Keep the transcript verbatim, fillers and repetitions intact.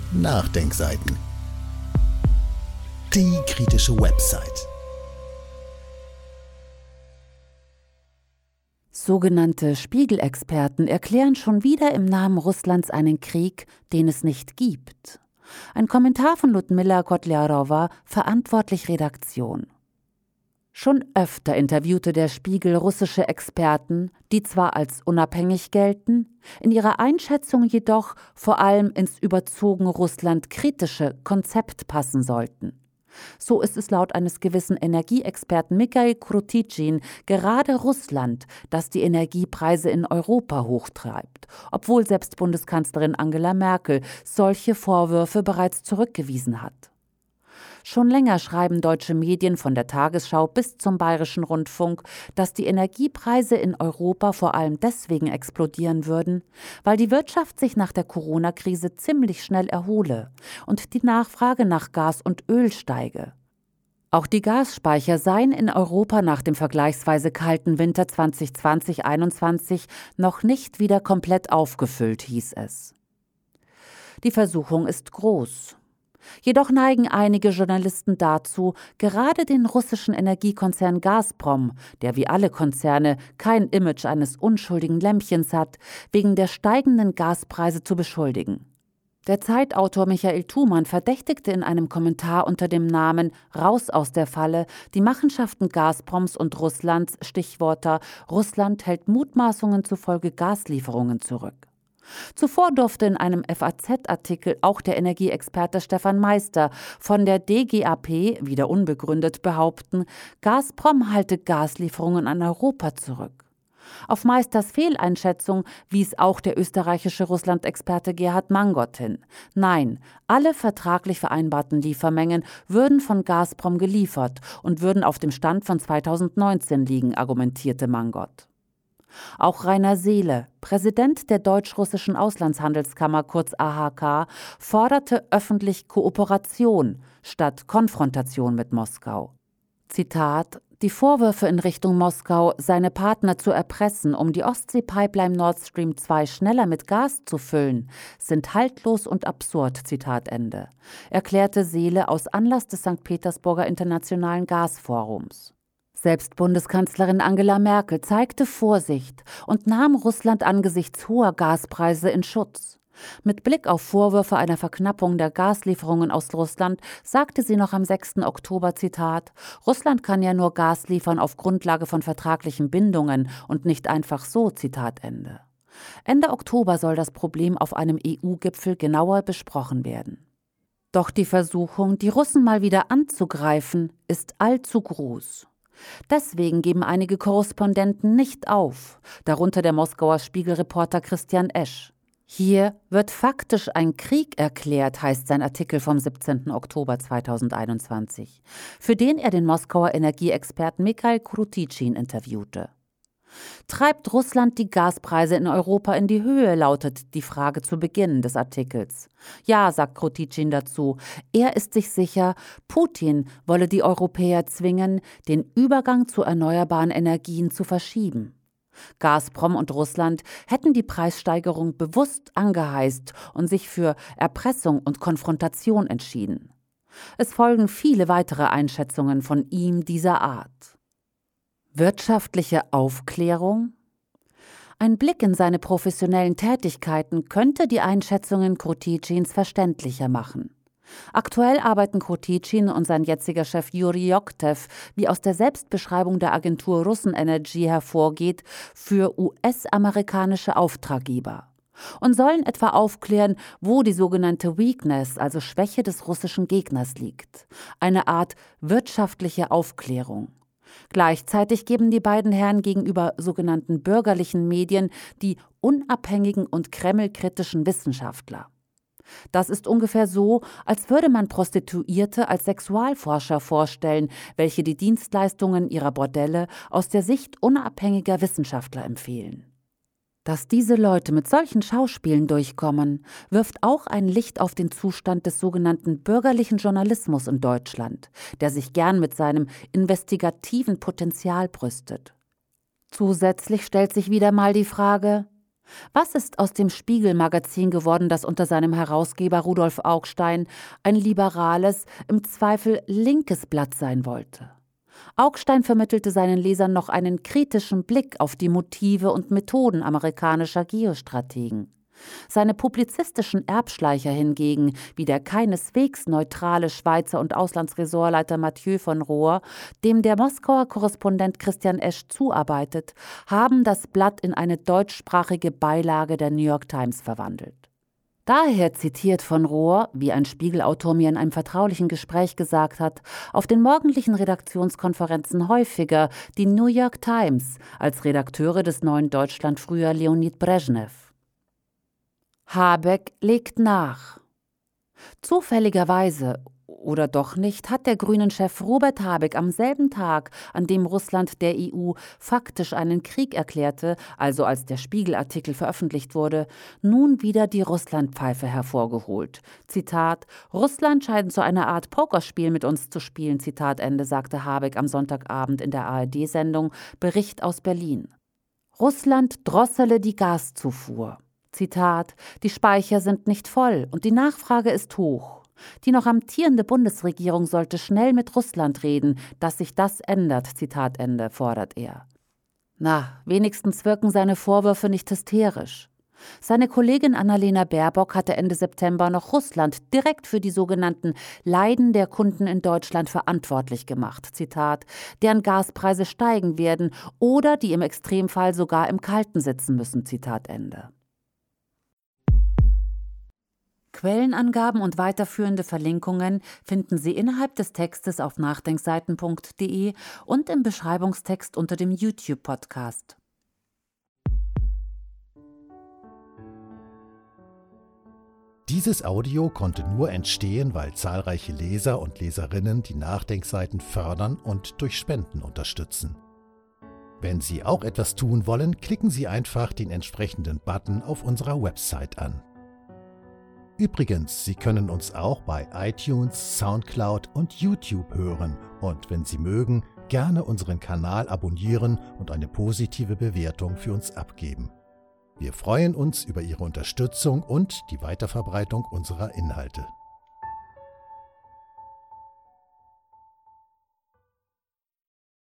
Nachdenkseiten. Die kritische Website. Sogenannte Spiegelexperten erklären schon wieder im Namen Russlands einen Krieg, den es nicht gibt. Ein Kommentar von Ludmila Kotliarowa, verantwortlich Redaktion. Schon öfter interviewte der Spiegel russische Experten, die zwar als unabhängig gelten, in ihrer Einschätzung jedoch vor allem ins überzogen Russland-kritische Konzept passen sollten. So ist es laut eines gewissen Energieexperten Mikhail Krutitschin gerade Russland, das die Energiepreise in Europa hochtreibt, obwohl selbst Bundeskanzlerin Angela Merkel solche Vorwürfe bereits zurückgewiesen hat. Schon länger schreiben deutsche Medien von der Tagesschau bis zum Bayerischen Rundfunk, dass die Energiepreise in Europa vor allem deswegen explodieren würden, weil die Wirtschaft sich nach der Corona-Krise ziemlich schnell erhole und die Nachfrage nach Gas und Öl steige. Auch die Gasspeicher seien in Europa nach dem vergleichsweise kalten Winter zwanzig zwanzig einundzwanzig noch nicht wieder komplett aufgefüllt, hieß es. Die Versuchung ist groß. Jedoch neigen einige Journalisten dazu, gerade den russischen Energiekonzern Gazprom, der wie alle Konzerne kein Image eines unschuldigen Lämpchens hat, wegen der steigenden Gaspreise zu beschuldigen. Der Zeitautor Michael Thumann verdächtigte in einem Kommentar unter dem Namen »Raus aus der Falle« die Machenschaften Gazproms und Russlands, Stichworte »Russland hält Mutmaßungen zufolge Gaslieferungen zurück«. Zuvor durfte in einem F A Z-Artikel auch der Energieexperte Stefan Meister von der D G A P, wieder unbegründet, behaupten, Gazprom halte Gaslieferungen an Europa zurück. Auf Meisters Fehleinschätzung wies auch der österreichische Russland-Experte Gerhard Mangot hin. Nein, alle vertraglich vereinbarten Liefermengen würden von Gazprom geliefert und würden auf dem Stand von zweitausendneunzehn liegen, argumentierte Mangot. Auch Rainer Seele, Präsident der Deutsch-Russischen Auslandshandelskammer kurz A H K, forderte öffentlich Kooperation statt Konfrontation mit Moskau. Zitat: Die Vorwürfe in Richtung Moskau, seine Partner zu erpressen, um die Ostsee-Pipeline Nord Stream zwei schneller mit Gas zu füllen, sind haltlos und absurd, Zitat Ende, erklärte Seele aus Anlass des Sankt Petersburger Internationalen Gasforums. Selbst Bundeskanzlerin Angela Merkel zeigte Vorsicht und nahm Russland angesichts hoher Gaspreise in Schutz. Mit Blick auf Vorwürfe einer Verknappung der Gaslieferungen aus Russland sagte sie noch am sechsten Oktober, Zitat, Russland kann ja nur Gas liefern auf Grundlage von vertraglichen Bindungen und nicht einfach so, Zitat Ende. Ende Oktober soll das Problem auf einem E U-Gipfel genauer besprochen werden. Doch die Versuchung, die Russen mal wieder anzugreifen, ist allzu groß. Deswegen geben einige Korrespondenten nicht auf, darunter der Moskauer Spiegelreporter Christian Esch. Hier wird faktisch ein Krieg erklärt, heißt sein Artikel vom siebzehnten Oktober zweitausendeinundzwanzig, für den er den Moskauer Energieexperten Mikhail Krutitschin interviewte. Treibt Russland die Gaspreise in Europa in die Höhe, lautet die Frage zu Beginn des Artikels. Ja, sagt Krutitschin dazu, er ist sich sicher, Putin wolle die Europäer zwingen, den Übergang zu erneuerbaren Energien zu verschieben. Gazprom und Russland hätten die Preissteigerung bewusst angeheizt und sich für Erpressung und Konfrontation entschieden. Es folgen viele weitere Einschätzungen von ihm dieser Art. Wirtschaftliche Aufklärung? Ein Blick in seine professionellen Tätigkeiten könnte die Einschätzungen Krutitschins verständlicher machen. Aktuell arbeiten Krutitschin und sein jetziger Chef Juri Joktev, wie aus der Selbstbeschreibung der Agentur Russenenergy hervorgeht, für U S-amerikanische Auftraggeber und sollen etwa aufklären, wo die sogenannte Weakness, also Schwäche des russischen Gegners liegt. Eine Art wirtschaftliche Aufklärung. Gleichzeitig geben die beiden Herren gegenüber sogenannten bürgerlichen Medien die unabhängigen und kremlkritischen Wissenschaftler. Das ist ungefähr so, als würde man Prostituierte als Sexualforscher vorstellen, welche die Dienstleistungen ihrer Bordelle aus der Sicht unabhängiger Wissenschaftler empfehlen. Dass diese Leute mit solchen Schauspielen durchkommen, wirft auch ein Licht auf den Zustand des sogenannten bürgerlichen Journalismus in Deutschland, der sich gern mit seinem investigativen Potenzial brüstet. Zusätzlich stellt sich wieder mal die Frage: Was ist aus dem Spiegel-Magazin geworden, das unter seinem Herausgeber Rudolf Augstein ein liberales, im Zweifel linkes Blatt sein wollte? Augstein vermittelte seinen Lesern noch einen kritischen Blick auf die Motive und Methoden amerikanischer Geostrategen. Seine publizistischen Erbschleicher hingegen, wie der keineswegs neutrale Schweizer und Auslandsressortleiter Mathieu von Rohr, dem der Moskauer Korrespondent Christian Esch zuarbeitet, haben das Blatt in eine deutschsprachige Beilage der New York Times verwandelt. Daher zitiert von Rohr, wie ein Spiegelautor mir in einem vertraulichen Gespräch gesagt hat, auf den morgendlichen Redaktionskonferenzen häufiger die New York Times als Redakteure des Neuen Deutschland, früher Leonid Brezhnev. Habeck legt nach. Zufälligerweise oder doch nicht hat der Grünen-Chef Robert Habeck am selben Tag, an dem Russland der E U faktisch einen Krieg erklärte, also als der Spiegel-Artikel veröffentlicht wurde, nun wieder die Russlandpfeife hervorgeholt. Zitat: Russland scheint so eine Art Pokerspiel mit uns zu spielen, Zitat Ende, sagte Habeck am Sonntagabend in der A R D-Sendung Bericht aus Berlin. Russland drossele die Gaszufuhr. Zitat: Die Speicher sind nicht voll und die Nachfrage ist hoch. Die noch amtierende Bundesregierung sollte schnell mit Russland reden, dass sich das ändert, Zitat Ende, fordert er. Na, wenigstens wirken seine Vorwürfe nicht hysterisch. Seine Kollegin Annalena Baerbock hatte Ende September noch Russland direkt für die sogenannten Leiden der Kunden in Deutschland verantwortlich gemacht. Zitat: deren Gaspreise steigen werden oder die im Extremfall sogar im Kalten sitzen müssen. Zitat Ende. Quellenangaben und weiterführende Verlinkungen finden Sie innerhalb des Textes auf nachdenkseiten punkt de und im Beschreibungstext unter dem YouTube-Podcast. Dieses Audio konnte nur entstehen, weil zahlreiche Leser und Leserinnen die Nachdenkseiten fördern und durch Spenden unterstützen. Wenn Sie auch etwas tun wollen, klicken Sie einfach den entsprechenden Button auf unserer Website an. Übrigens, Sie können uns auch bei iTunes, Soundcloud und YouTube hören und wenn Sie mögen, gerne unseren Kanal abonnieren und eine positive Bewertung für uns abgeben. Wir freuen uns über Ihre Unterstützung und die Weiterverbreitung unserer Inhalte.